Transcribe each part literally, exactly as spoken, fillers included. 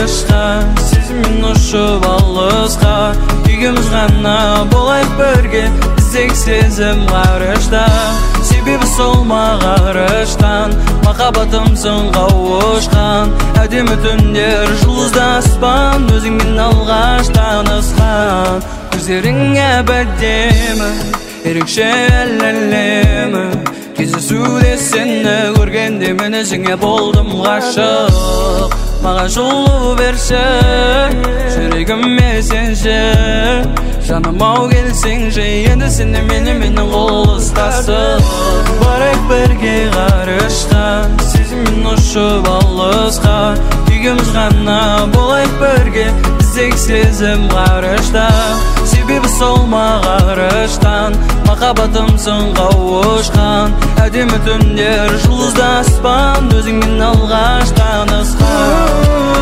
qarışqa Сезіммен ұшып алысқа Үйгіміз ғана болайық бірге Біздек сезім ғарышта Себебі сол мағарыштан Махаббатымсың қауышқан Әдемі түндер жұлдызды аспан Өзіңмен алғаш танысқан Көздерің әбәдемі Ерекше әлемі Кездесуде сені көргенде мен өзіңе болдым ғашық Маған жолу берші жүрегіме сенші Жаным ау келсеңші енді сені мені менің қол ұстасып Барайық бірге ғарышта Сезіммен ұшып алысқа Үйгіміз ғана болайық бірге Біздек сезім ғарышта Себебі сол мағарыштан Махаббатымсың қауышқан Әдемі түндер жұлдызды аспан Өзіңмен алғаш танысқан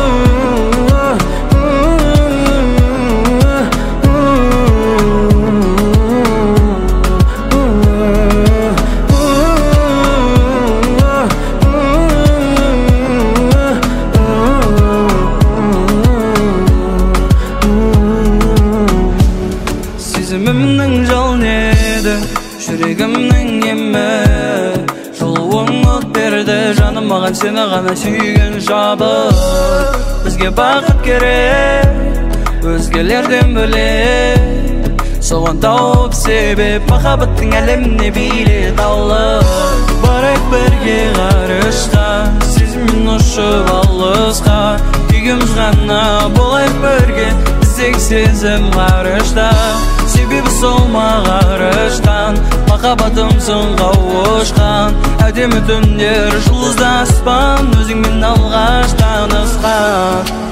Сезімімнің жалын еді жүрегімнің емі Жолуың от берді жаным маған сені ғана сүйген жабық Бізге бақыт керек өзгелерден бөлек Соған тауып себеп махаббаттың әлеміне билет алып Барайық бірге ғарышқа Сезіммен ұшып алысқа Үйгіміз ғана болайық бірге Біздек сезім ғарышта Себебі сол мағарыштан Махаббатымсың қауышқан Әдемі түндер жұлдызды аспан Өзіңмен алғаш танысқан